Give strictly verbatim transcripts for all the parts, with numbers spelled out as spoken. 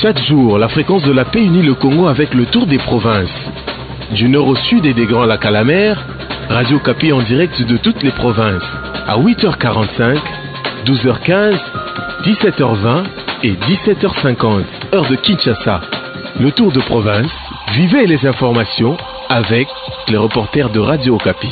Chaque jour, la fréquence de la paix unit le Congo avec le tour des provinces. Du nord au sud et des Grands Lacs à la mer, Radio Okapi en direct de toutes les provinces. À huit heures quarante-cinq, douze heures quinze, dix-sept heures vingt et dix-sept heures cinquante, heure de Kinshasa. Le tour de province, vivez les informations avec les reporters de Radio Okapi.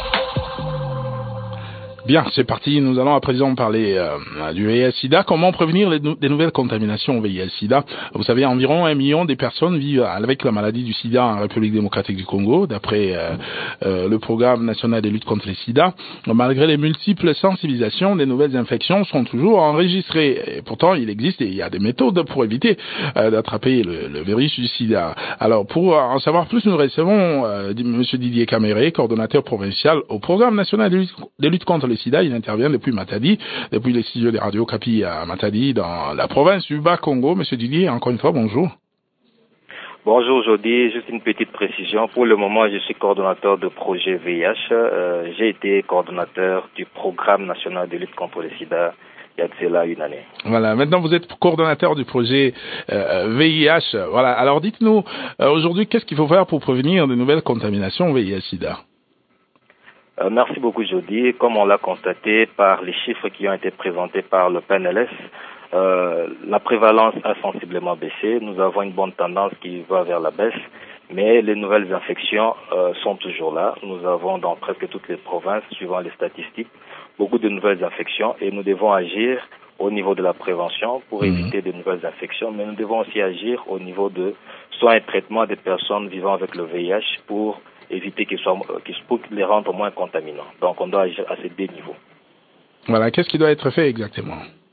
Bien, c'est parti. Nous allons à présent parler euh, du V I H-Sida. Comment prévenir les nou- des nouvelles contaminations au V I H-Sida? Vous savez, environ un million des personnes vivent avec la maladie du sida en République démocratique du Congo, d'après euh, euh, le programme national de lutte contre le sida. Malgré les multiples sensibilisations, des nouvelles infections sont toujours enregistrées. Et pourtant, il existe et il y a des méthodes pour éviter euh, d'attraper le, le virus du sida. Alors, pour en savoir plus, nous recevons euh, M. Didier Caméré, coordonnateur provincial au programme national de lutte, de lutte contre le sida. Il intervient depuis Matadi, depuis les studios de Radio Okapi à Matadi, dans la province du Bas-Congo. Monsieur Didier, encore une fois, bonjour. Bonjour Jody, juste une petite précision. Pour le moment, je suis coordonnateur de projet V I H. Euh, j'ai été coordonnateur du programme national de lutte contre le sida il y a de cela une année. Voilà, maintenant vous êtes coordonnateur du projet euh, V I H. Voilà, alors dites-nous, euh, aujourd'hui, qu'est-ce qu'il faut faire pour prévenir de nouvelles contaminations V I H-Sida? Euh, merci beaucoup Jody. Comme on l'a constaté par les chiffres qui ont été présentés par le P N L S, euh, la prévalence a sensiblement baissé. Nous avons une bonne tendance qui va vers la baisse, mais les nouvelles infections euh, sont toujours là. Nous avons dans presque toutes les provinces, suivant les statistiques, beaucoup de nouvelles infections et nous devons agir au niveau de la prévention pour mmh. éviter de nouvelles infections, mais nous devons aussi agir au niveau de soins et traitements des personnes vivant avec le V I H pour éviter qu'ils soient, qu'ils, pour les rendre moins contaminants. Donc, on doit agir à ces deux niveaux. Voilà. Qu'est-ce qui doit être fait exactement?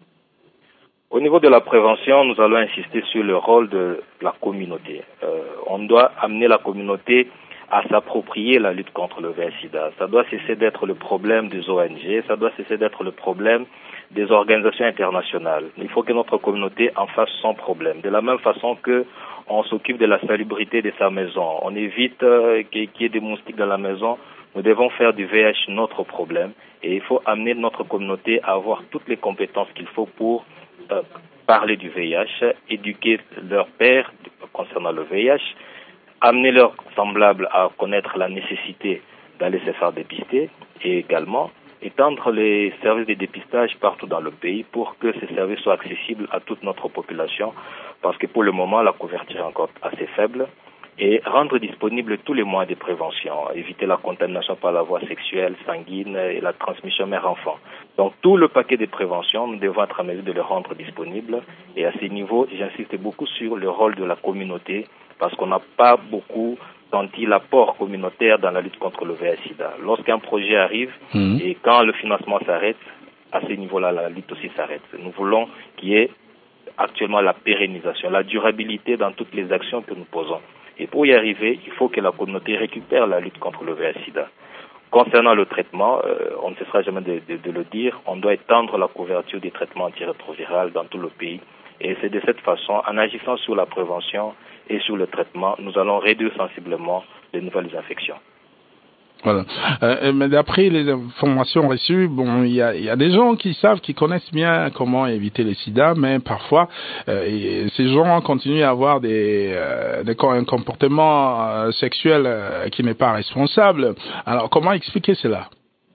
Au niveau de la prévention, nous allons insister sur le rôle de la communauté. Euh, on doit amener la communauté à s'approprier la lutte contre le V I H-Sida. Ça doit cesser d'être le problème des O N G, ça doit cesser d'être le problème des organisations internationales. Il faut que notre communauté en fasse son problème. De la même façon que on s'occupe de la salubrité de sa maison, on évite euh, qu'il y ait des moustiques dans la maison, nous devons faire du V I H notre problème et il faut amener notre communauté à avoir toutes les compétences qu'il faut pour euh, parler du V I H, éduquer leurs pairs concernant le V I H, amener leurs semblables à connaître la nécessité d'aller se faire dépister et également étendre les services de dépistage partout dans le pays pour que ces services soient accessibles à toute notre population parce que pour le moment, la couverture est encore assez faible et rendre disponibles tous les moyens de prévention, éviter la contamination par la voie sexuelle, sanguine et la transmission mère-enfant. Donc tout le paquet de prévention, nous devons être en mesure de le rendre disponible et à ce niveau, j'insiste beaucoup sur le rôle de la communauté parce qu'on n'a pas beaucoup senti l'apport communautaire dans la lutte contre le V I H-Sida. Lorsqu'un projet arrive mmh. et quand le financement s'arrête, à ce niveau-là, la lutte aussi s'arrête. Nous voulons qu'il y ait actuellement la pérennisation, la durabilité dans toutes les actions que nous posons. Et pour y arriver, il faut que la communauté récupère la lutte contre le V I H-Sida. Concernant le traitement, euh, on ne cessera jamais de, de, de le dire, on doit étendre la couverture des traitements antirétroviraux dans tout le pays. Et c'est de cette façon, en agissant sur la prévention et sur le traitement, nous allons réduire sensiblement les nouvelles infections. Voilà. Euh, mais d'après les informations reçues, bon, il y a, y a des gens qui savent, qui connaissent bien comment éviter le sida, mais parfois, euh, et ces gens continuent à avoir des, euh, des un comportement euh, sexuel euh, qui n'est pas responsable. Alors, comment expliquer cela?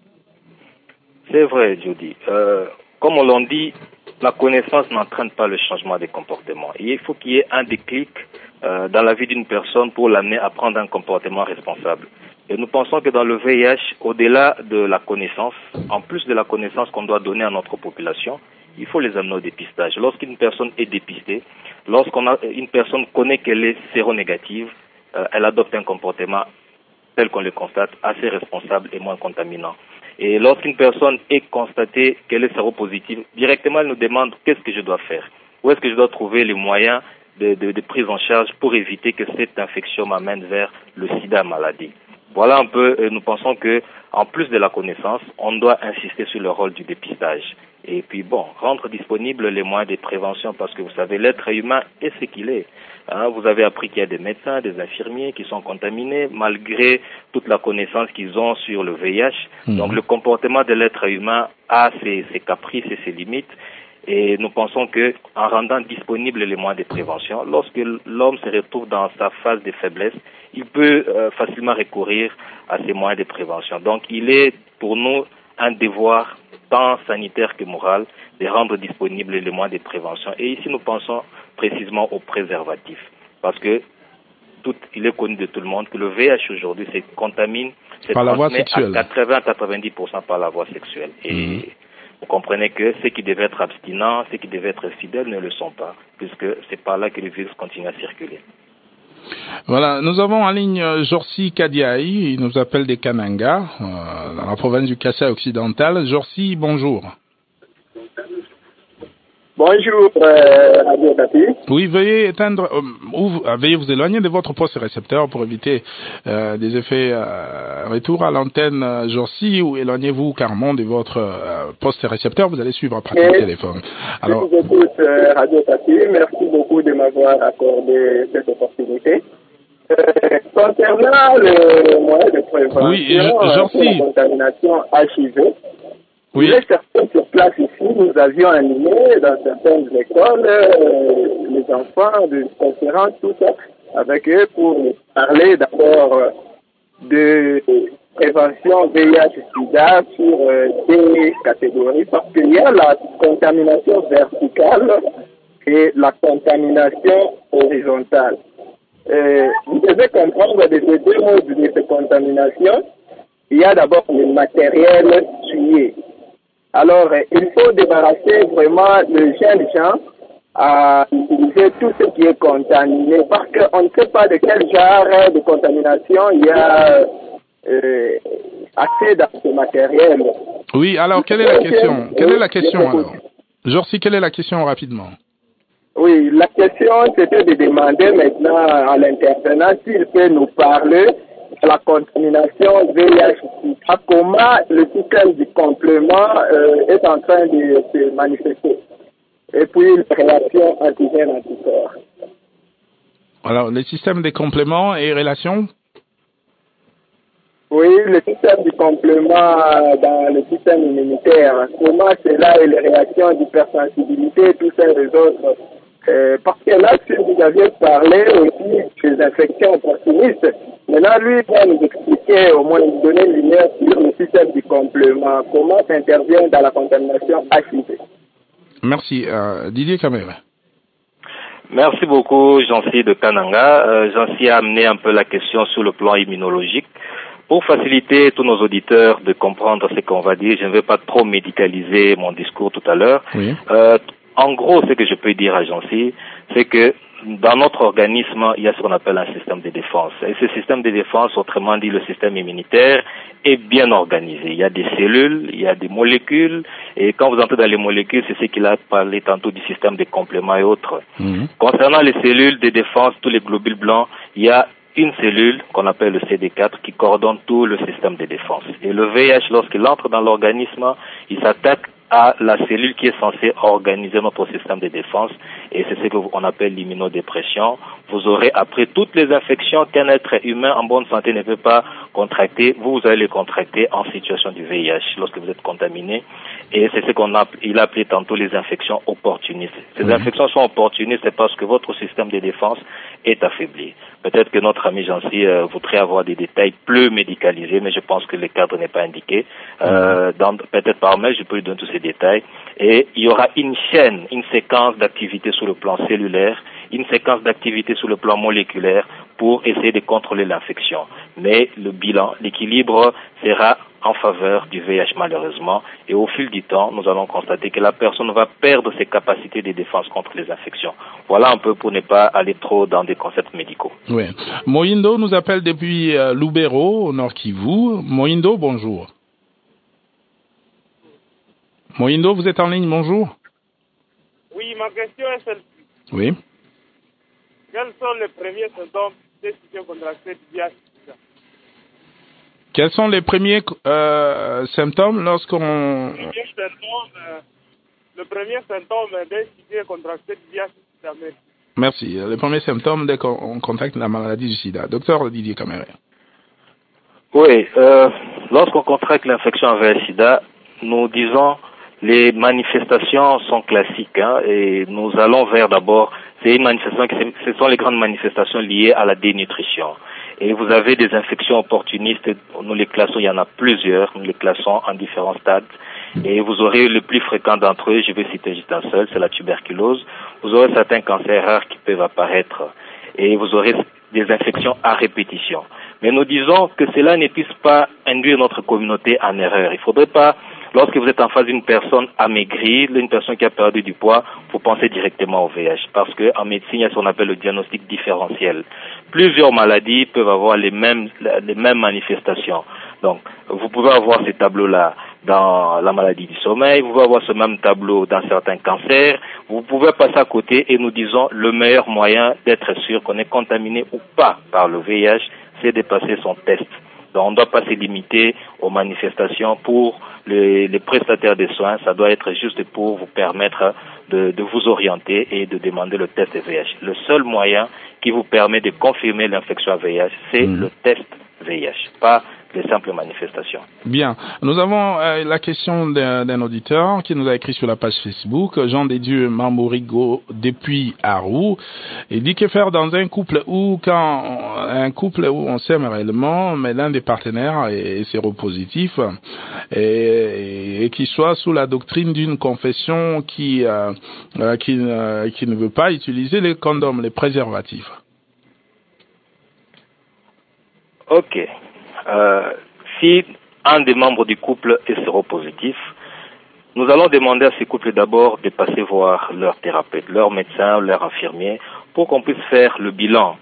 C'est vrai, Jody. Euh, comme on l'a dit, la connaissance n'entraîne pas le changement des comportements. Et il faut qu'il y ait un déclic euh, dans la vie d'une personne pour l'amener à prendre un comportement responsable. Et nous pensons que dans le V I H, au-delà de la connaissance, en plus de la connaissance qu'on doit donner à notre population, il faut les amener au dépistage. Lorsqu'une personne est dépistée, lorsqu'une personne connaît qu'elle est séronégative, euh, elle adopte un comportement tel qu'on le constate, assez responsable et moins contaminant. Et lorsqu'une personne est constatée qu'elle est séropositive, directement elle nous demande qu'est-ce que je dois faire, où est-ce que je dois trouver les moyens de, de, de prise en charge pour éviter que cette infection m'amène vers le sida maladie. Voilà un peu, euh, nous pensons que, en plus de la connaissance, on doit insister sur le rôle du dépistage. Et puis bon, rendre disponibles les moyens de prévention parce que vous savez, l'être humain est ce qu'il est. Hein, vous avez appris qu'il y a des médecins, des infirmiers qui sont contaminés malgré toute la connaissance qu'ils ont sur le V I H. Mmh. Donc le comportement de l'être humain a ses, ses caprices et ses limites. Et nous pensons que en rendant disponibles les moyens de prévention, lorsque l'homme se retrouve dans sa phase de faiblesse, il peut euh, facilement recourir à ces moyens de prévention. Donc, il est pour nous un devoir tant sanitaire que moral de rendre disponibles les moyens de prévention. Et ici, nous pensons précisément aux préservatifs, parce que tout, il est connu de tout le monde que le V I H aujourd'hui se contamine, se par la voie transmet sexuelle. à quatre-vingts à quatre-vingt-dix pour cent par la voie sexuelle. Et mmh. vous comprenez que ceux qui devaient être abstinents, ceux qui devaient être fidèles ne le sont pas, puisque c'est par là que le virus continue à circuler. Voilà, nous avons en ligne Jorsi Kadiaï, il nous appelle des Kananga, euh, dans la province du Kassai occidental. Jorsi, bonjour. Bonjour, euh, Radio Tapi. Oui, veuillez éteindre, euh, ou euh, veuillez vous éloigner de votre poste récepteur pour éviter euh, des effets euh, retour à l'antenne euh, Jorsi, ou éloignez-vous carrément de votre euh, poste récepteur, vous allez suivre après le téléphone. Alors, je vous écoute euh, Radio Tapi, merci beaucoup de m'avoir accordé cette opportunité. Euh, concernant le moyen de prévention oui, je, de la contamination H I V, oui. Il est certain sur place ici, nous avions animé dans certaines écoles euh, les enfants de conférences, tout ça, avec eux pour parler d'abord de prévention V I H-Sida sur euh, des catégories, parce qu'il y a la contamination verticale et la contamination horizontale. Euh, vous devez comprendre de ces deux modes de contamination, il y a d'abord le matériel tué. Alors, euh, il faut débarrasser vraiment les jeunes gens à utiliser tout ce qui est contaminé, parce qu'on ne sait pas de quel genre de contamination il y a euh, accès dans ce matériel. Oui, alors quelle est la question Quelle est la question alors Jorsi, quelle est la question rapidement? Oui, la question c'était de demander maintenant à l'intervenant s'il peut nous parler de la contamination V I H, comment le système du complément euh, est en train de se manifester, et puis la réaction antigène-anticorps. Alors, le système des compléments et relations? Oui, le système du complément dans le système immunitaire, comment cela et les réactions d'hypersensibilité, tout ça et les autres. Euh, parce que là, si vous aviez parlé aussi des infections opportunistes, maintenant lui va nous expliquer, au moins nous donner une lumière sur le système du complément, comment ça intervient dans la contamination H I V. Merci. Euh, Didier Kamere. Merci beaucoup, Jean-Cy de Kananga. Euh, Jean-Cy a amené un peu la question sur le plan immunologique. Pour faciliter tous nos auditeurs de comprendre ce qu'on va dire, je ne vais pas trop médicaliser mon discours tout à l'heure. Oui. Euh, en gros, ce que je peux dire à Jean-Cy, c'est que dans notre organisme, il y a ce qu'on appelle un système de défense. Et ce système de défense, autrement dit le système immunitaire, est bien organisé. Il y a des cellules, il y a des molécules, et quand vous entrez dans les molécules, c'est ce qu'il a parlé tantôt du système de compléments et autres. Mmh. Concernant les cellules de défense, tous les globules blancs, il y a une cellule qu'on appelle le C D quatre qui coordonne tout le système de défense. Et le V I H, lorsqu'il entre dans l'organisme, il s'attaque à la cellule qui est censée organiser notre système de défense, et c'est ce qu'on appelle l'immunodépression. Vous aurez, après toutes les infections qu'un être humain en bonne santé ne peut pas contracter, vous, vous allez les contracter en situation du V I H lorsque vous êtes contaminé, et c'est ce qu'on a, il a appelé tantôt les infections opportunistes. Ces mmh. infections sont opportunistes, c'est parce que votre système de défense est affaibli. Peut-être que notre ami Jean-Cy euh, voudrait avoir des détails plus médicalisés, mais je pense que le cadre n'est pas indiqué. Euh, dans, peut-être par mail, je peux lui donner tous ces détails. Et il y aura une chaîne, une séquence d'activités sur le plan cellulaire, une séquence d'activités sur le plan moléculaire pour essayer de contrôler l'infection. Mais le bilan, l'équilibre sera en faveur du V I H malheureusement, et au fil du temps, nous allons constater que la personne va perdre ses capacités de défense contre les infections. Voilà un peu pour ne pas aller trop dans des concepts médicaux. Oui. Moindo nous appelle depuis euh, Lubero, au Nord Kivu. Moindo, bonjour. Moindo, vous êtes en ligne, bonjour. Oui, ma question est celle-ci. Oui. Quels sont les premiers symptômes de situation contractée du V I H? Quels sont les premiers euh, symptômes lorsqu'on... Le premier symptôme, euh, le premier symptôme d'un sida contracté du V I H. Merci. Le premier symptôme dès qu'on contracte la maladie du sida. Docteur Didier Kamere. Oui, euh, lorsqu'on contracte l'infection V I H-Sida, nous disons les manifestations sont classiques, hein, et nous allons vers d'abord, c'est une manifestation, ce sont les grandes manifestations liées à la dénutrition. Et vous avez des infections opportunistes, nous les classons, il y en a plusieurs, nous les classons en différents stades. Et vous aurez le plus fréquent d'entre eux, je vais citer juste un seul, c'est la tuberculose. Vous aurez certains cancers rares qui peuvent apparaître. Et vous aurez des infections à répétition. Mais nous disons que cela ne puisse pas induire notre communauté en erreur. Il ne faudrait pas, lorsque vous êtes en face d'une personne amaigrie, une personne qui a perdu du poids, vous pensez directement au V I H. Parce qu'en médecine, il y a ce qu'on appelle le diagnostic différentiel. Plusieurs maladies peuvent avoir les mêmes, les mêmes manifestations. Donc, vous pouvez avoir ces tableaux-là dans la maladie du sommeil, vous pouvez avoir ce même tableau dans certains cancers, vous pouvez passer à côté et nous disons le meilleur moyen d'être sûr qu'on est contaminé ou pas par le V I H, c'est de passer son test. Donc on ne doit pas se limiter aux manifestations pour les, les prestataires de soins, ça doit être juste pour vous permettre de, de vous orienter et de demander le test de V I H. Le seul moyen qui vous permet de confirmer l'infection à V I H, c'est mmh. le test V I H, pas les simples manifestations. Bien. Nous avons euh, la question d'un, d'un auditeur qui nous a écrit sur la page Facebook, Jean des Dieux Mamorigo depuis Arou. Il dit que faire dans un couple où, quand un couple où on s'aime réellement, mais l'un des partenaires est, est séropositif et, et, et qui soit sous la doctrine d'une confession qui, euh, euh, qui, euh, qui ne veut pas utiliser les condoms, les préservatifs. Ok. Euh, si un des membres du couple est séropositif, nous allons demander à ces couples d'abord de passer voir leur thérapeute, leur médecin, leur infirmier, pour qu'on puisse faire le bilan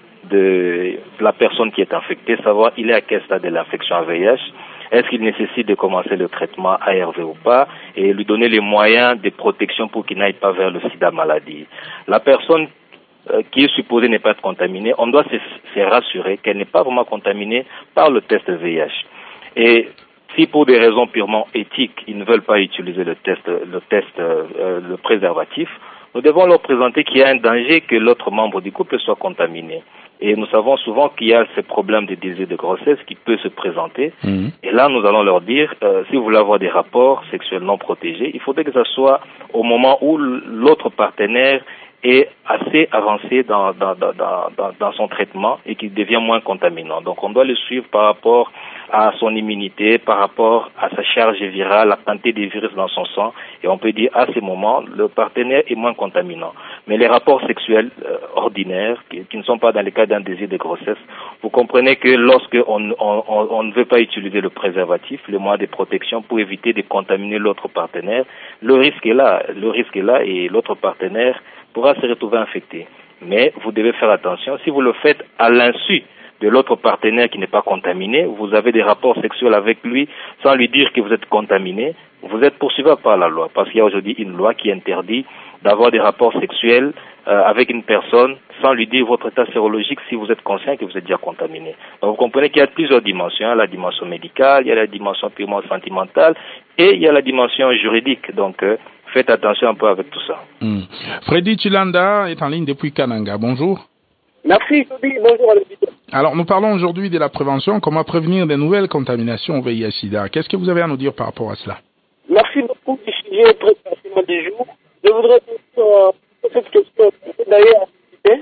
de la personne qui est infectée, savoir il est à quel stade de l'infection à V I H, est-ce qu'il nécessite de commencer le traitement A R V ou pas, et lui donner les moyens de protection pour qu'il n'aille pas vers le sida maladie. La personne qui est supposée ne pas être contaminée, on doit se, se rassurer qu'elle n'est pas vraiment contaminée par le test V I H. Et si pour des raisons purement éthiques, ils ne veulent pas utiliser le test, le test, euh, le préservatif, nous devons leur présenter qu'il y a un danger que l'autre membre du couple soit contaminé. Et nous savons souvent qu'il y a ce problème de désir de grossesse qui peut se présenter. Mmh. Et là, nous allons leur dire, euh, si vous voulez avoir des rapports sexuels non protégés, il faudrait que ce soit au moment où l'autre partenaire est assez avancé dans, dans, dans, dans, dans son traitement et qui devient moins contaminant. Donc on doit le suivre par rapport à son immunité, par rapport à sa charge virale, la quantité des virus dans son sang, et on peut dire à ce moment, le partenaire est moins contaminant. Mais les rapports sexuels euh, ordinaires, qui, qui ne sont pas dans le cas d'un désir de grossesse, vous comprenez que lorsque on, on, on, on ne veut pas utiliser le préservatif, le moyen de protection pour éviter de contaminer l'autre partenaire, le risque est là, le risque est là et l'autre partenaire pourra se retrouver infecté. Mais vous devez faire attention, si vous le faites à l'insu de l'autre partenaire qui n'est pas contaminé, vous avez des rapports sexuels avec lui sans lui dire que vous êtes contaminé, vous êtes poursuivable par la loi, parce qu'il y a aujourd'hui une loi qui interdit d'avoir des rapports sexuels euh, avec une personne sans lui dire votre état sérologique si vous êtes conscient que vous êtes déjà contaminé. Donc vous comprenez qu'il y a plusieurs dimensions, la dimension médicale, il y a la dimension purement sentimentale et il y a la dimension juridique. Donc euh, faites attention un peu avec tout ça. Mmh. Freddy Chilanda est en ligne depuis Kananga. Bonjour. Merci, Freddy. Bonjour à l'auditeur. Alors, nous parlons aujourd'hui de la prévention, comment prévenir des nouvelles contaminations au V I H sida. Qu'est-ce que vous avez à nous dire par rapport à cela? Merci beaucoup du sujet très pertinent du jour. Je voudrais euh, cette question d'ailleurs anticiper.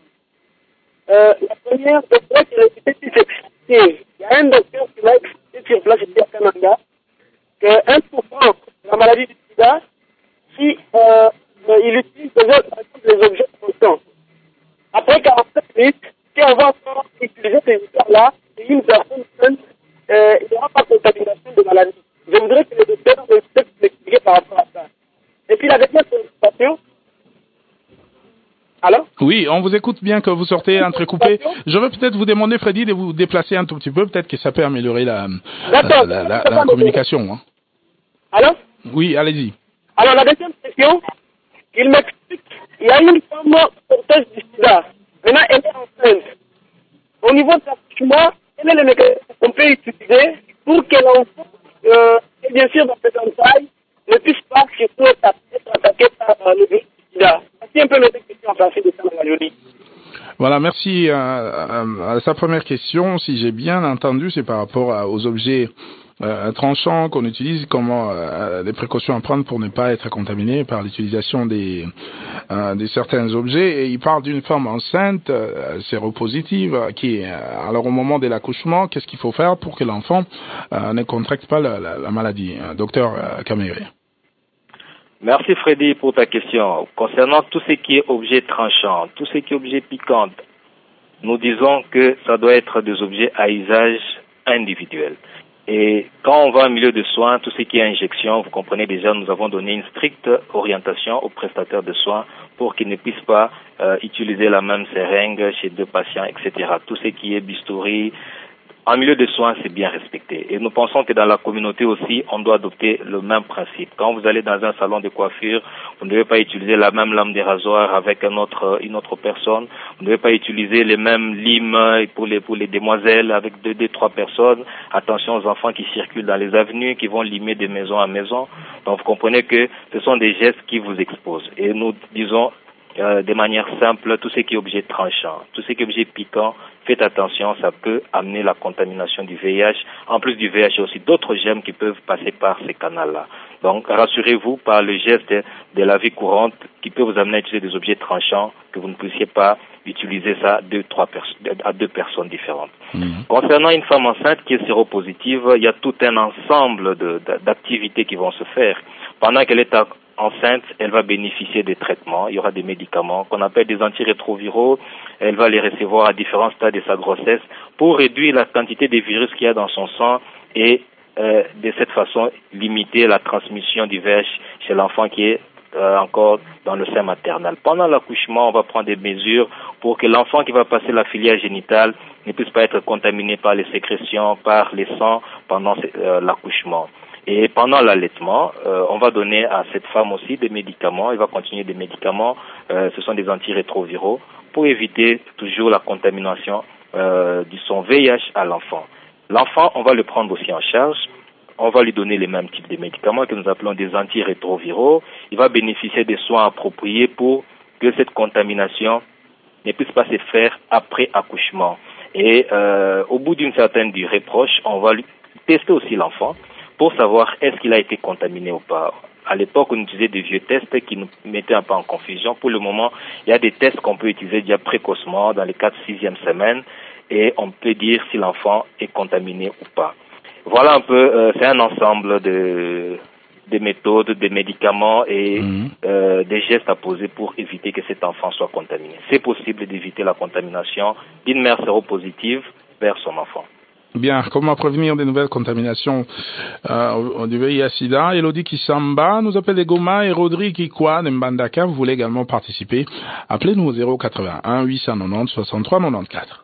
Euh, la première, c'est vrai que l'efficacité s'explique. Il y a un docteur qui m'a expliqué sur place ici à Kananga que un pour cent de la maladie du sida, si euh, il utilise déjà par exemple les objets constants. Après quarante-sept minutes, si on va utiliser ces outils-là, et une personne seule, euh, il n'y aura pas de contamination de maladie. Je voudrais que le docteur me puisse m'expliquer par rapport à ça. Et puis la deuxième préoccupation. Alors? Oui, on vous écoute bien que vous sortez entrecoupé. Je veux peut-être vous demander, Freddy, de vous déplacer un tout petit peu. Peut-être que ça peut améliorer la, la, la, la, la, la communication. Hein. Alors? Oui, allez-y. Alors la deuxième question, il m'explique, il y a une femme porteuse du sida. Maintenant, elle est enceinte. Au niveau de l'accouchement, quel est le mécanisme qu'on peut utiliser pour que l'enfant, euh, et bien sûr dans cette entaille, ne puisse pas surtout être attaqué par euh, le virus du sida. C'est un peu mes questions en français de ça, Magali. Voilà, merci. À, à, à sa première question, si j'ai bien entendu, c'est par rapport à, aux objets euh, tranchant qu'on utilise, comment euh, les précautions à prendre pour ne pas être contaminé par l'utilisation des, euh, des certains objets. Et il parle d'une femme enceinte, euh, séropositive, qui, euh, alors au moment de l'accouchement, qu'est-ce qu'il faut faire pour que l'enfant euh, ne contracte pas la, la, la maladie, euh, docteur euh, Kamere? Merci Freddy pour ta question. Concernant tout ce qui est objet tranchant, tout ce qui est objet piquant, nous disons que ça doit être des objets à usage individuel. Et quand on va en milieu de soins, tout ce qui est injection, vous comprenez déjà, nous avons donné une stricte orientation aux prestataires de soins pour qu'ils ne puissent pas euh, utiliser la même seringue chez deux patients, et cetera. Tout ce qui est bistouri, en milieu de soins, c'est bien respecté. Et nous pensons que dans la communauté aussi, on doit adopter le même principe. Quand vous allez dans un salon de coiffure, vous ne devez pas utiliser la même lame de rasoir avec un autre, une autre personne. Vous ne devez pas utiliser les mêmes limes pour les, pour les demoiselles avec deux, deux, trois personnes. Attention aux enfants qui circulent dans les avenues, qui vont limer de maison à maison. Donc vous comprenez que ce sont des gestes qui vous exposent. Et nous disons, Euh, de manière simple, tout ce qui est objet tranchant, tout ce qui est objet piquant, faites attention, ça peut amener la contamination du V I H. En plus du V I H, il y a aussi d'autres germes qui peuvent passer par ces canaux-là. Donc, rassurez-vous par le geste de la vie courante qui peut vous amener à utiliser des objets tranchants, que vous ne puissiez pas utiliser ça à deux, trois pers- à deux personnes différentes. Mmh. Concernant une femme enceinte qui est séropositive, il y a tout un ensemble de, de, d'activités qui vont se faire. Pendant qu'elle est enceinte, elle va bénéficier des traitements. Il y aura des médicaments qu'on appelle des antirétroviraux. Elle va les recevoir à différents stades de sa grossesse pour réduire la quantité de virus qu'il y a dans son sang et euh, de cette façon limiter la transmission du V I H chez l'enfant qui est euh, encore dans le sein maternel. Pendant l'accouchement, on va prendre des mesures pour que l'enfant qui va passer la filière génitale ne puisse pas être contaminé par les sécrétions, par les sangs pendant euh, l'accouchement. Et pendant l'allaitement, euh, on va donner à cette femme aussi des médicaments. Elle va continuer des médicaments. Euh, ce sont des antirétroviraux pour éviter toujours la contamination euh, de son V I H à l'enfant. L'enfant, on va le prendre aussi en charge. On va lui donner les mêmes types de médicaments que nous appelons des antirétroviraux. Il va bénéficier des soins appropriés pour que cette contamination ne puisse pas se faire après accouchement. Et euh, au bout d'une certaine durée proche, on va lui tester aussi l'enfant pour savoir est-ce qu'il a été contaminé ou pas. À l'époque, on utilisait des vieux tests qui nous mettaient un peu en confusion. Pour le moment, il y a des tests qu'on peut utiliser déjà précocement dans les quatre sixième semaines et on peut dire si l'enfant est contaminé ou pas. Voilà un peu, euh, c'est un ensemble de, des méthodes, des médicaments et mmh. euh, des gestes à poser pour éviter que cet enfant soit contaminé. C'est possible d'éviter la contamination d'une mère séropositive vers son enfant. Bien, comment prévenir des nouvelles contaminations euh, du V I H sida? Elodie Kisamba nous appelle de Goma et Rodrigue Kikwa de Mbandaka. Vous voulez également participer? Appelez-nous au zéro quatre-vingt-un huit cent quatre-vingt-dix soixante-trois quatre-vingt-quatorze.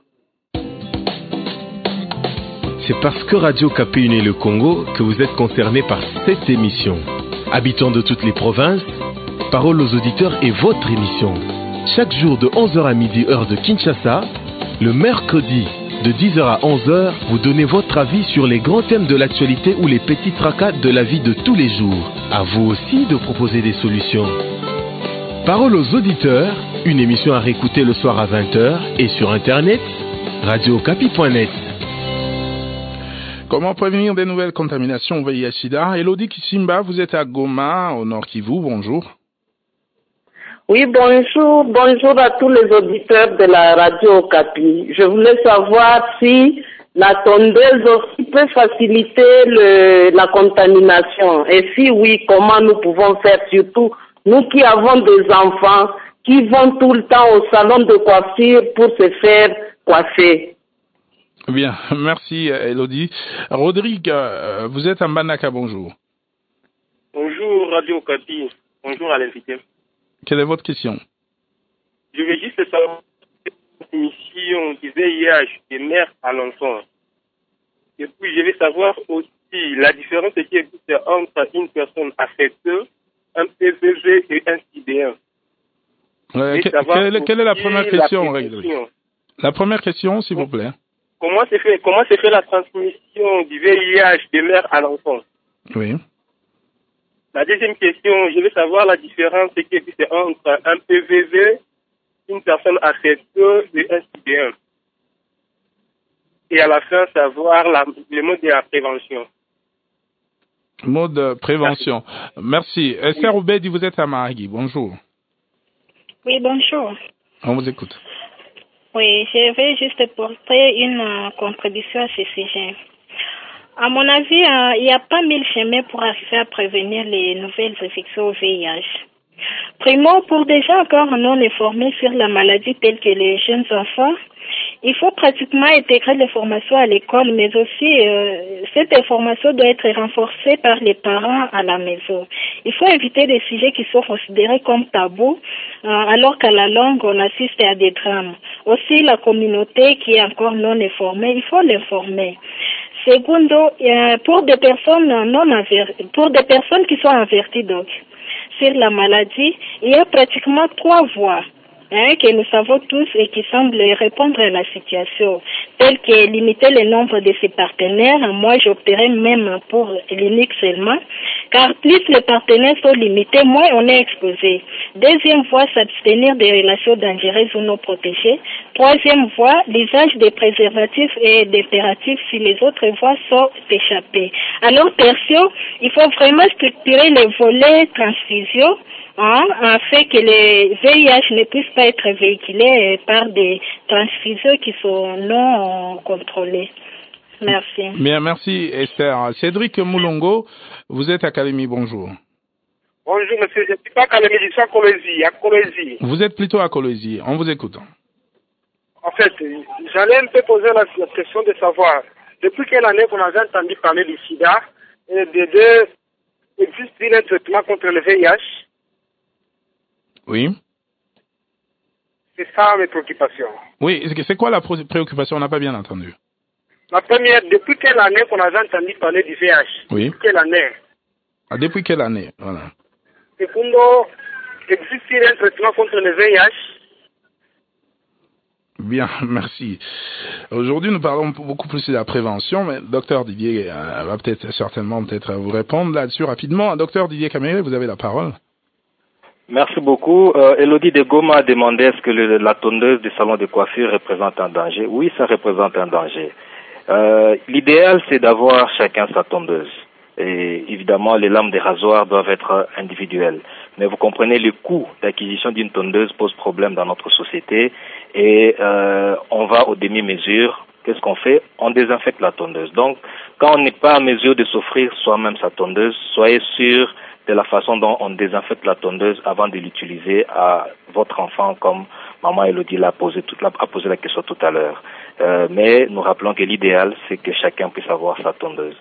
C'est parce que Radio Kapi unit le Congo que vous êtes concerné par cette émission. Habitants de toutes les provinces, parole aux auditeurs est votre émission. Chaque jour de onze heures à midi, heure de Kinshasa, le mercredi de dix heures à onze heures, vous donnez votre avis sur les grands thèmes de l'actualité ou les petits tracas de la vie de tous les jours. À vous aussi de proposer des solutions. Parole aux auditeurs, une émission à réécouter le soir à vingt heures et sur internet, radio kapi point net. Comment prévenir des nouvelles contaminations V I H sida? Elodie Kissimba, vous êtes à Goma, au Nord Kivu, bonjour. Oui, bonjour, bonjour à tous les auditeurs de la radio Kapi. Je voulais savoir si la tondeuse aussi peut faciliter le, la contamination. Et si oui, comment nous pouvons faire, surtout nous qui avons des enfants qui vont tout le temps au salon de coiffure pour se faire coiffer. Bien, merci Elodie. Rodrigue, vous êtes à Mbandaka, bonjour. Bonjour Radio Kapi, bonjour à l'invité. Quelle est votre question? Je veux juste savoir la définition du V I H des mères à l'enfant. Et puis je veux savoir aussi la différence qui existe entre une personne affectée, un P V V et un S I D un. Ouais, que, quelle, quelle est la première question, la, la première question, s'il vous plaît. Comment se fait, comment se fait la transmission du V I H des mères à l'enfant? Oui. La deuxième question, je veux savoir la différence qui existe entre un P V V, une personne affectée et un S I D un. Et à la fin, savoir la, le mode de la prévention. Mot de prévention. Merci. Merci. Esther Oubedi, vous êtes à Maragui. Bonjour. Oui, bonjour. On vous écoute. Oui, je vais juste porter une euh, contribution à ce sujet. À mon avis, euh, il n'y a pas mille chemins pour arriver à prévenir les nouvelles infections au V I H. Primo, pour des gens encore non informés sur la maladie telle que les jeunes enfants, il faut pratiquement intégrer les formations à l'école, mais aussi euh, cette information doit être renforcée par les parents à la maison. Il faut éviter des sujets qui sont considérés comme tabous, euh, alors qu'à la longue, on assiste à des drames. Aussi, la communauté qui est encore non informée, il faut l'informer. Segundo, euh, pour des personnes non averties, pour des personnes qui sont averties donc sur la maladie, il y a pratiquement trois voies hein, que nous savons tous et qui semblent répondre à la situation, telle que limiter le nombre de ses partenaires. Moi, j'opterais même pour l'unique seulement, car plus les partenaires sont limités, moins on est exposé. Deuxième voie, s'abstenir des relations dangereuses ou non protégées. Troisième voie, l'usage des préservatifs et d'impératifs si les autres voies sont échappées. Alors, tertio, il faut vraiment structurer les volets transfusion, Hein, afin que les V I H ne puissent pas être véhiculés par des transfusions qui sont non contrôlées. Merci. Bien, merci Esther. Cédric Moulongo, vous êtes à Kalemi, bonjour. Bonjour monsieur, je ne suis pas à Kalemi, je suis à Kolwezi, à Kolwezi. Vous êtes plutôt à Kolwezi, on vous écoute. En fait, j'allais un peu poser la, la question de savoir, depuis quelle année qu'on a entendu parler du sida, et de deux, existe-t-il un traitement contre le V I H? Oui. C'est ça mes préoccupations. Oui, c'est quoi la préoccupation? On n'a pas bien entendu. La première, depuis quelle année qu'on a entendu parler du V I H? Oui. Depuis quelle année? Ah, depuis quelle année? Voilà. Secondo, existe-t-il un traitement contre le V I H? Bien, merci. Aujourd'hui, nous parlons beaucoup plus de la prévention, mais docteur Didier euh, va peut-être certainement peut-être vous répondre là-dessus rapidement. Docteur Didier Caméré, vous avez la parole. Merci beaucoup. Euh, Elodie de Goma a demandé est-ce que le, la tondeuse du salon de coiffure représente un danger. Oui, ça représente un danger. Euh, l'idéal, c'est d'avoir chacun sa tondeuse. Et évidemment, les lames des rasoirs doivent être individuelles. Mais vous comprenez, le coût d'acquisition d'une tondeuse pose problème dans notre société et euh, on va aux demi-mesures. Qu'est-ce qu'on fait? On désinfecte la tondeuse. Donc, quand on n'est pas en mesure de s'offrir soi-même sa tondeuse, soyez sûr de la façon dont on désinfecte la tondeuse avant de l'utiliser à votre enfant, comme maman Elodie l'a posé, toute la, a posé la question tout à l'heure. Euh, mais nous rappelons que l'idéal, c'est que chacun puisse avoir sa tondeuse.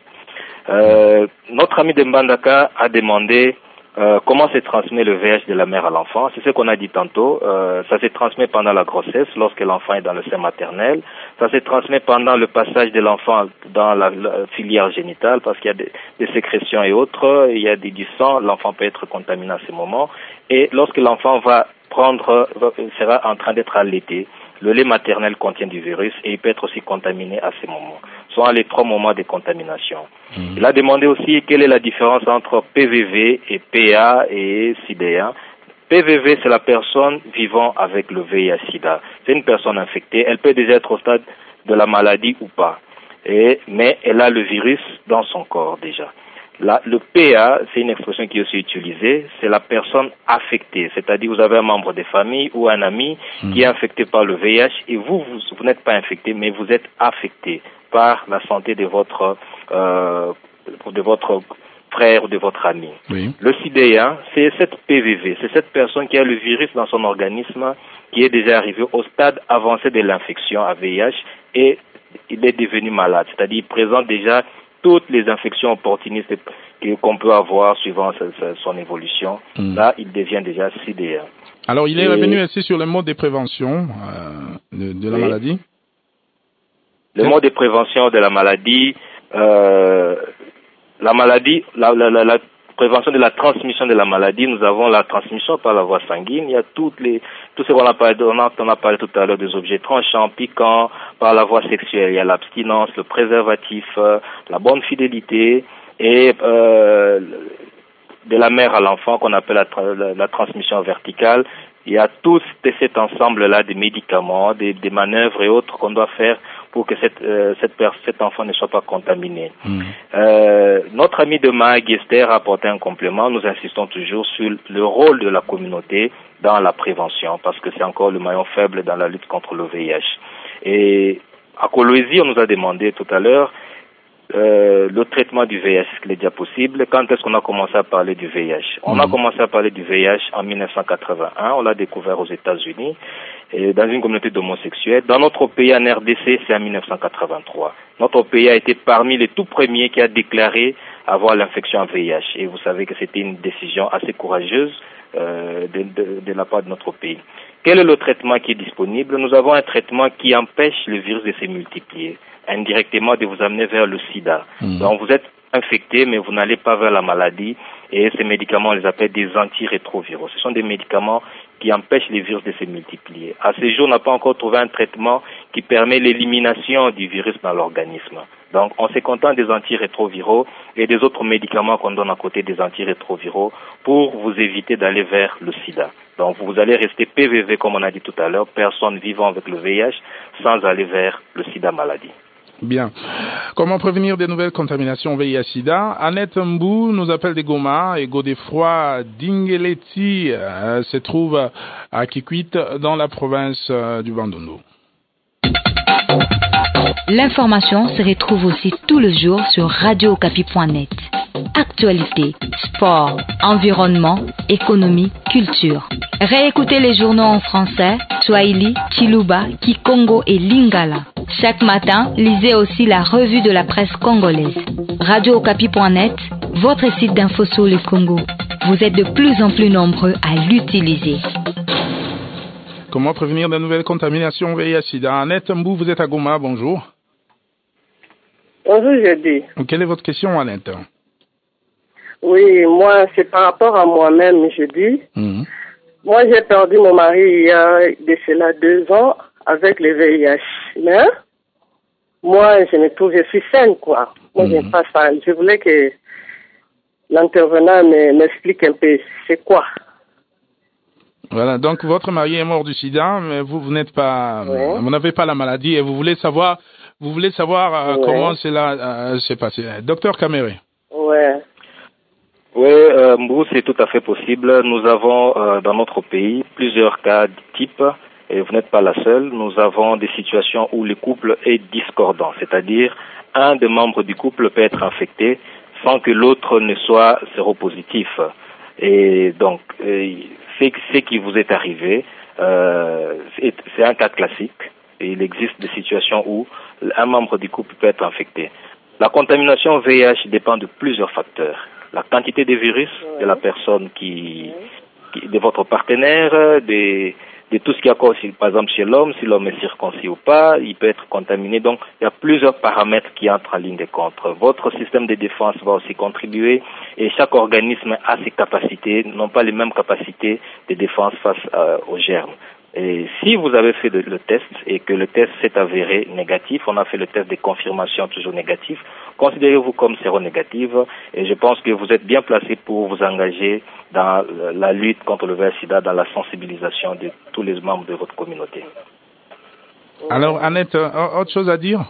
Euh, notre ami de Mbandaka a demandé euh, comment se transmet le V I H de la mère à l'enfant. C'est ce qu'on a dit tantôt. Euh, ça se transmet pendant la grossesse, lorsque l'enfant est dans le sein maternel. Ça se transmet pendant le passage de l'enfant dans la, la filière génitale, parce qu'il y a des, des sécrétions et autres. Il y a des, du sang. L'enfant peut être contaminé à ce moment. Et lorsque l'enfant va prendre, va, sera en train d'être allaité, le lait maternel contient du virus et il peut être aussi contaminé à ces moments. Ce sont les trois moments de contamination. Mmh. Il a demandé aussi quelle est la différence entre P V V et P A et SIDA. P V V, c'est la personne vivant avec le V I H sida. C'est une personne infectée. Elle peut déjà être au stade de la maladie ou pas. Et, mais elle a le virus dans son corps déjà. Là, le P A, c'est une expression qui est aussi utilisée, c'est la personne affectée, c'est-à-dire vous avez un membre de famille ou un ami mmh. qui est affecté par le V I H et vous, vous, vous n'êtes pas infecté, mais vous êtes affecté par la santé de votre, euh, de votre frère ou de votre ami. Oui. Le SIDA, c'est cette P V V, c'est cette personne qui a le virus dans son organisme, qui est déjà arrivé au stade avancé de l'infection à V I H et il est devenu malade, c'est-à-dire il présente déjà toutes les infections opportunistes qu'on peut avoir suivant son évolution. Mmh. Là, il devient déjà SIDA. Alors, il est Et... revenu aussi sur le mode de prévention euh, de, de la oui. maladie. Le mode de prévention de la maladie, euh, la maladie, la, la, la, la prévention de la transmission de la maladie, nous avons la transmission par la voie sanguine. Il y a toutes les, tout ce qu'on a parlé, on a, on a parlé tout à l'heure des objets tranchants, piquants, par la voie sexuelle. Il y a l'abstinence, le préservatif, euh, la bonne fidélité et euh, de la mère à l'enfant qu'on appelle la, la, la transmission verticale. il y a tout cet ensemble-là de médicaments, des, des manœuvres et autres qu'on doit faire pour que cette, euh, cette cet enfant ne soit pas contaminé. Mmh. Euh, notre ami de Mag, Esther, a apporté un complément. Nous insistons toujours sur le rôle de la communauté dans la prévention, parce que c'est encore le maillon faible dans la lutte contre le V I H. Et à Kolwezi, on nous a demandé tout à l'heure euh, le traitement du V I H, est-ce qu'il est déjà possible? Quand est-ce qu'on a commencé à parler du V I H? On mmh. a commencé à parler du V I H en mille neuf cent quatre-vingt-un, on l'a découvert aux États-Unis, et dans une communauté d'homosexuels. Dans notre pays, en R D C, c'est en mille neuf cent quatre-vingt-trois. Notre pays a été parmi les tout premiers qui a déclaré avoir l'infection en V I H. Et vous savez que c'était une décision assez courageuse euh, de, de, de la part de notre pays. Quel est le traitement qui est disponible? Nous avons un traitement qui empêche le virus de se multiplier, indirectement de vous amener vers le sida. Mmh. Donc vous êtes infecté, mais vous n'allez pas vers la maladie. Et ces médicaments, on les appelle des antirétroviraux. Ce sont des médicaments qui empêchent les virus de se multiplier. À ce jour, on n'a pas encore trouvé un traitement qui permet l'élimination du virus dans l'organisme. Donc, on se contente des antirétroviraux et des autres médicaments qu'on donne à côté des antirétroviraux pour vous éviter d'aller vers le sida. Donc, vous allez rester P V V, comme on a dit tout à l'heure, personne vivant avec le V I H, sans aller vers le sida maladie. Bien. Comment prévenir des nouvelles contaminations V I H-Sida? Annette Mbou nous appelle des Goma et Godefroy Dingeleti euh, se trouve à Kikwit dans la province euh, du Bandundu. L'information se retrouve aussi tous les jours sur radio okapi point net. Actualité, sport, environnement, économie, culture. Réécoutez les journaux en français, Swahili, Chiluba, Kikongo et Lingala. Chaque matin, lisez aussi la revue de la presse congolaise. radio okapi point net, votre site d'info sur le Congo. Vous êtes de plus en plus nombreux à l'utiliser. Comment prévenir de nouvelles contaminations V I H-Sida? Annette Mbou, vous êtes à Goma, bonjour. Bonjour, Jeudi. Quelle est votre question, Annette? Oui, moi, c'est par rapport à moi-même, Jeudi. Mmh. Moi, j'ai perdu mon mari il y a de cela deux ans avec le V I H. Mais moi, je me trouve, je suis saine, quoi. Moi, mmh. j'aime pas ça. Je voulais que l'intervenant m'explique un peu c'est quoi. Voilà, donc votre mari est mort du sida, mais vous, vous n'êtes pas, ouais. vous n'avez pas la maladie et vous voulez savoir, vous voulez savoir euh, ouais. comment cela euh, s'est passé. Docteur Kamere. Ouais. Oui, euh, Mbou, c'est tout à fait possible. Nous avons euh, dans notre pays plusieurs cas de type, et vous n'êtes pas la seule. Nous avons des situations où le couple est discordant, c'est-à-dire un des membres du couple peut être infecté sans que l'autre ne soit séropositif. Et donc, euh, c'est ce qui vous est arrivé, euh, c'est, c'est un cas classique. Et il existe des situations où un membre du couple peut être infecté. La contamination V I H dépend de plusieurs facteurs. La quantité de virus ouais. de la personne qui, qui, de votre partenaire, de, de tout ce qui est encore, par exemple chez l'homme, si l'homme est circoncis ou pas, il peut être contaminé. Donc, il y a plusieurs paramètres qui entrent en ligne de compte. Votre système de défense va aussi contribuer et chaque organisme a ses capacités, non pas les mêmes capacités de défense face euh, aux germes. Et si vous avez fait le, le test et que le test s'est avéré négatif, on a fait le test de confirmation toujours négatif, considérez-vous comme séronégative et je pense que vous êtes bien placé pour vous engager dans la lutte contre le V I H-Sida, dans la sensibilisation de tous les membres de votre communauté. Alors Annette, autre chose à dire?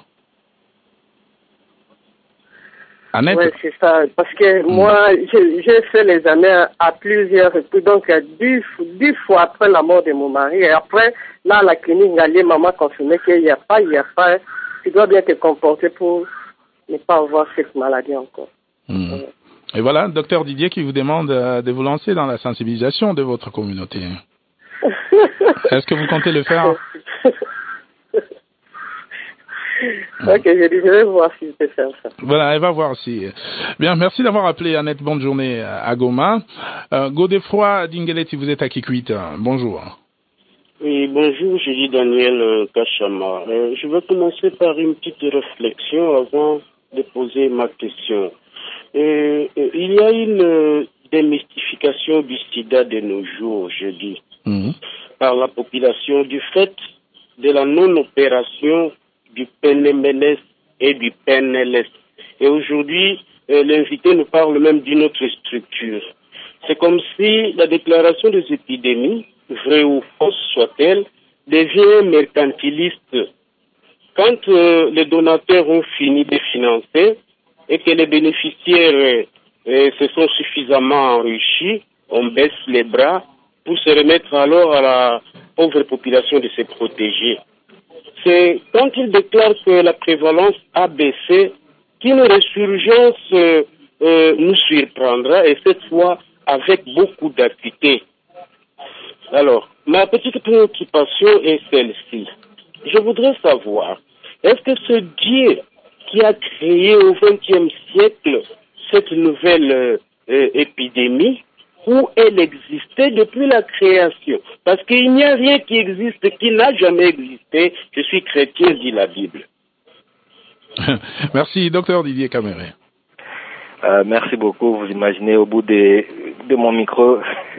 Annette? Oui, c'est ça. Parce que mmh. moi, j'ai, j'ai fait l'examen à plusieurs reprises. Donc, dix, dix fois après la mort de mon mari. Et après, là, à la clinique, maman confirmait qu'il n'y a pas, il n'y a pas. Tu dois bien te comporter pour ne pas avoir cette maladie encore. Mmh. Ouais. Et voilà, docteur Didier qui vous demande de vous lancer dans la sensibilisation de votre communauté. Est-ce que vous comptez le faire? Ok, je, dis, je vais voir si je peux faire ça. Voilà, elle va voir si. Bien, merci d'avoir appelé Annette. Bonne journée à Goma. Euh, Godefroy Dingeleti, vous êtes à Kikwit. Bonjour. Oui, bonjour, je dis Daniel Kachama. Euh, je vais commencer par une petite réflexion avant de poser ma question. Euh, il y a une démystification du sida de nos jours, je dis, mmh. par la population du fait de la non-opération du P N M L S et du P N L S. Et aujourd'hui, euh, l'invité nous parle même d'une autre structure. C'est comme si la déclaration des épidémies vraie ou fausse soit-elle, devient mercantiliste. Quand euh, les donateurs ont fini de financer et que les bénéficiaires euh, se sont suffisamment enrichis, on baisse les bras pour se remettre alors à la pauvre population de se protéger. C'est quand ils déclarent que la prévalence a baissé qu'une résurgence euh, euh, nous surprendra, et cette fois avec beaucoup d'acuité. Alors, ma petite préoccupation est celle-ci. Je voudrais savoir, est-ce que ce Dieu qui a créé au vingtième siècle cette nouvelle euh, euh, épidémie, où elle existait depuis la création? Parce qu'il n'y a rien qui existe, qui n'a jamais existé. Je suis chrétien, dit la Bible. Merci, docteur Didier Caméré. Euh, merci beaucoup. Vous imaginez au bout de, de mon micro.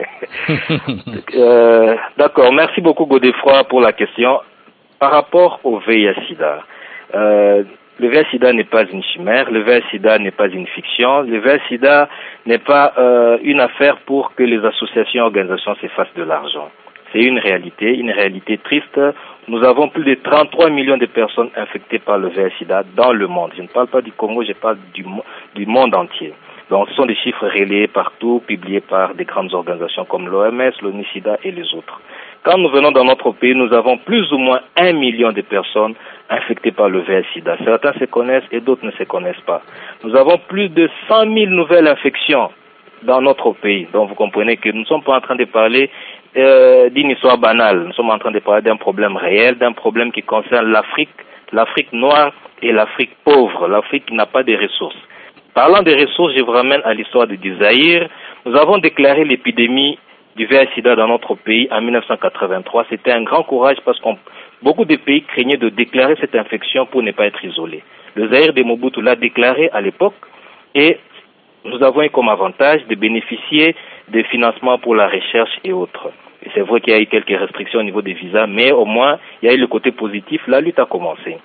euh, D'accord. Merci beaucoup, Godefroy, pour la question. Par rapport au V I H-Sida, euh, le V I H-Sida n'est pas une chimère, le V I H-Sida n'est pas une fiction, le V I H-Sida n'est pas euh, une affaire pour que les associations et organisations se fassent de l'argent. C'est une réalité, une réalité triste. Nous avons plus de trente-trois millions de personnes infectées par le V I H-Sida dans le monde. Je ne parle pas du Congo, je parle du, du monde entier. Donc ce sont des chiffres relayés partout, publiés par des grandes organisations comme l'O M S, l'ONU-Sida et les autres. Quand nous venons dans notre pays, nous avons plus ou moins un million de personnes infectées par le V I H-Sida. Certains se connaissent et d'autres ne se connaissent pas. Nous avons plus de cent mille nouvelles infections dans notre pays. Donc vous comprenez que nous ne sommes pas en train de parler euh, d'une histoire banale. Nous sommes en train de parler d'un problème réel, d'un problème qui concerne l'Afrique, l'Afrique noire et l'Afrique pauvre, l'Afrique qui n'a pas de ressources. Parlant des ressources, je vous ramène à l'histoire du Zaïre. Nous avons déclaré l'épidémie du V I H-Sida dans notre pays en mille neuf cent quatre-vingt-trois. C'était un grand courage parce que beaucoup de pays craignaient de déclarer cette infection pour ne pas être isolés. Le Zaïre de Mobutu l'a déclaré à l'époque et nous avons eu comme avantage de bénéficier des financements pour la recherche et autres. Et c'est vrai qu'il y a eu quelques restrictions au niveau des visas, mais au moins, il y a eu le côté positif, la lutte a commencé.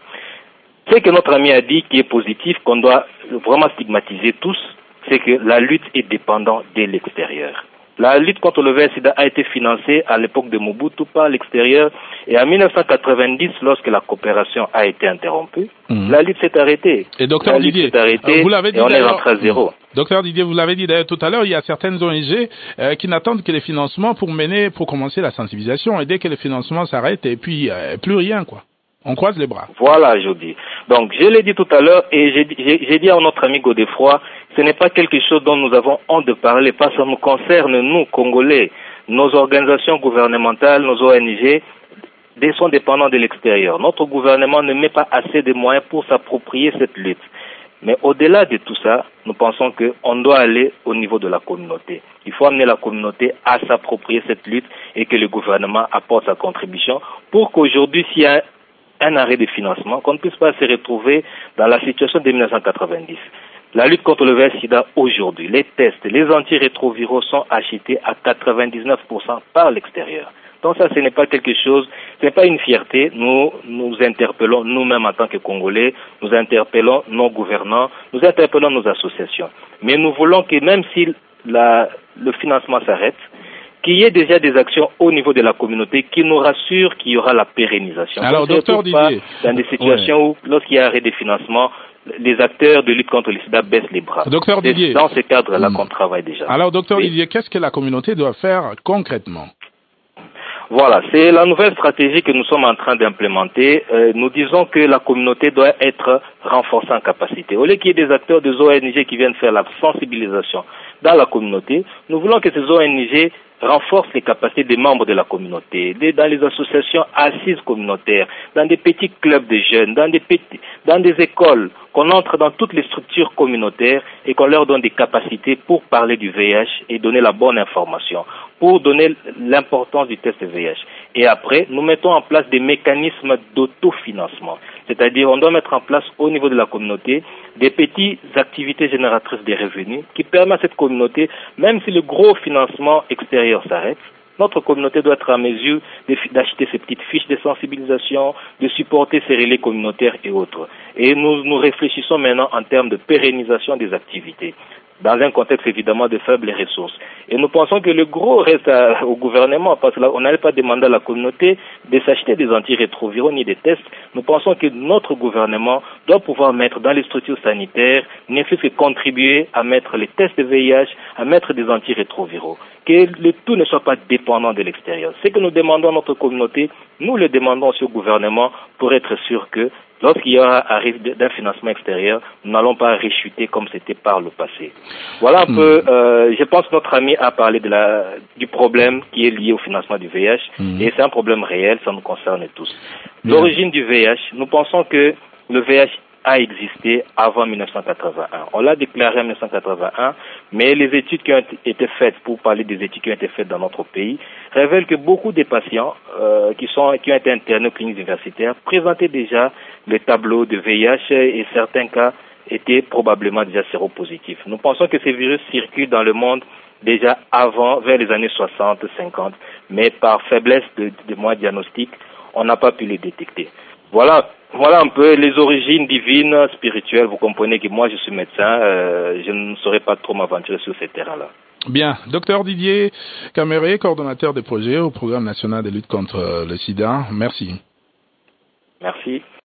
Ce que notre ami a dit qui est positif, qu'on doit vraiment stigmatiser tous, c'est que la lutte est dépendante de l'extérieur. La lutte contre le V I H-Sida a été financée à l'époque de Mobutu par l'extérieur et en mille neuf cent quatre-vingt-dix, lorsque la coopération a été interrompue, mmh. la lutte s'est arrêtée. Et docteur Didier, s'est arrêtée, vous l'avez dit et on est rentré à zéro. Docteur Didier, vous l'avez dit d'ailleurs tout à l'heure, il y a certaines O N G euh, qui n'attendent que les financements pour mener, pour commencer la sensibilisation, et dès que les financements s'arrêtent, et puis euh, plus rien, quoi. On croise les bras. Voilà, je dis. Donc, je l'ai dit tout à l'heure, et j'ai, j'ai, j'ai dit à notre ami Godefroy, ce n'est pas quelque chose dont nous avons honte de parler, parce que ça nous concerne, nous, Congolais. Nos organisations gouvernementales, nos O N G, sont dépendants de l'extérieur. Notre gouvernement ne met pas assez de moyens pour s'approprier cette lutte. Mais au-delà de tout ça, nous pensons qu'on doit aller au niveau de la communauté. Il faut amener la communauté à s'approprier cette lutte et que le gouvernement apporte sa contribution pour qu'aujourd'hui, s'il y a un arrêt de financement, qu'on ne puisse pas se retrouver dans la situation de mille neuf cent quatre-vingt-dix. La lutte contre le V I H-Sida aujourd'hui, les tests, les antirétroviraux sont achetés à quatre-vingt-dix-neuf pour cent par l'extérieur. Donc ça, ce n'est pas quelque chose, ce n'est pas une fierté. Nous nous interpellons nous-mêmes en tant que Congolais, nous interpellons nos gouvernants, nous interpellons nos associations. Mais nous voulons que même si la, le financement s'arrête, qu'il y ait déjà des actions au niveau de la communauté qui nous rassurent qu'il y aura la pérennisation. Alors, docteur Didier, pas dans des situations ouais. où, lorsqu'il y a arrêt des financements, les acteurs de lutte contre le sida baissent les bras. Docteur Didier, dans ce cadre-là hmm. qu'on travaille déjà. Alors, docteur oui. Didier, qu'est-ce que la communauté doit faire concrètement? Voilà, c'est la nouvelle stratégie que nous sommes en train d'implémenter. Euh, nous disons que la communauté doit être renforcée en capacité. Au lieu qu'il y ait des acteurs des O N G qui viennent faire la sensibilisation dans la communauté, nous voulons que ces O N G renforcent les capacités des membres de la communauté, dans les associations assises communautaires, dans des petits clubs de jeunes, dans des, petits, dans des écoles, qu'on entre dans toutes les structures communautaires et qu'on leur donne des capacités pour parler du V I H et donner la bonne information, pour donner l'importance du test V I H. Et après, nous mettons en place des mécanismes d'autofinancement. C'est-à-dire, on doit mettre en place au niveau de la communauté des petites activités génératrices de revenus qui permettent à cette communauté, même si le gros financement extérieur s'arrête, notre communauté doit être en mesure d'acheter ces petites fiches de sensibilisation, de supporter ces relais communautaires et autres. Et nous, nous réfléchissons maintenant en termes de pérennisation des activités, dans un contexte évidemment de faibles ressources. Et nous pensons que le gros reste à, au gouvernement, parce qu'on n'allait pas demander à la communauté de s'acheter des antirétroviraux ni des tests. Nous pensons que notre gouvernement doit pouvoir mettre dans les structures sanitaires, ne fait que contribuer à mettre les tests de V I H, à mettre des antirétroviraux. Que le tout ne soit pas dépendant de l'extérieur. Ce que nous demandons à notre communauté, nous le demandons aussi au gouvernement pour être sûr que lorsqu'il y aura arrive d'un financement extérieur, nous n'allons pas réchuter comme c'était par le passé. Voilà un mmh. peu, euh, je pense que notre ami a parlé de la, du problème qui est lié au financement du V I H, mmh. et c'est un problème réel, ça nous concerne tous. Mmh. L'origine du V I H, nous pensons que le V I H a existé avant mille neuf cent quatre-vingt-un. On l'a déclaré en mille neuf cent quatre-vingt-un, mais les études qui ont été faites, pour parler des études qui ont été faites dans notre pays, révèlent que beaucoup des patients euh, qui sont qui ont été internés aux cliniques universitaires présentaient déjà le tableau de V I H et certains cas étaient probablement déjà séropositifs. Nous pensons que ces virus circulent dans le monde déjà avant, vers les années soixante, cinquante, mais par faiblesse de, de moyens diagnostiques, on n'a pas pu les détecter. Voilà, voilà un peu les origines divines, spirituelles. Vous comprenez que moi, je suis médecin, euh, je ne saurais pas trop m'aventurer sur ces terrains-là. Bien. Docteur Didier Caméré, coordonnateur des projets au Programme national de lutte contre le sida. Merci. Merci.